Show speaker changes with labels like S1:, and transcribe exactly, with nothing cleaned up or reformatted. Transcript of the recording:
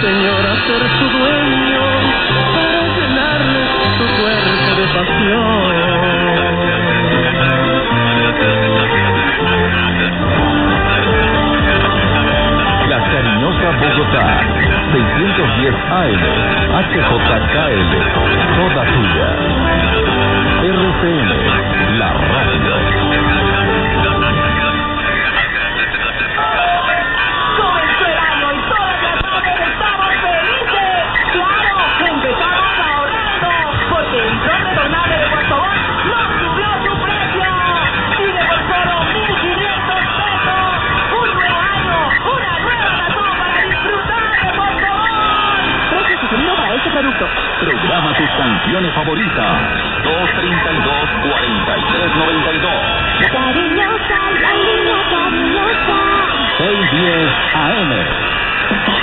S1: señora, ser su dueño para llenarle su cuerpo de pasión.
S2: La cariñosa Bogotá, seiscientos diez A M, H J K L, toda tuya. R C N, la radio.
S3: Comenzó el año y todas las madres estamos felices. Claro, empezamos ahorrando, porque el Pronto de Puerto Montt no subió su precio. Sigue por solo mil quinientos pesos. Un nuevo año, una nueva razón para disfrutar de Puerto Montt. Precio sugerido para este producto.
S2: Programa tus canciones favoritas. dos treinta y dos, cuarenta y tres noventa y dos.
S3: Cariñosa, la niña cariñosa.
S2: seiscientos diez A M.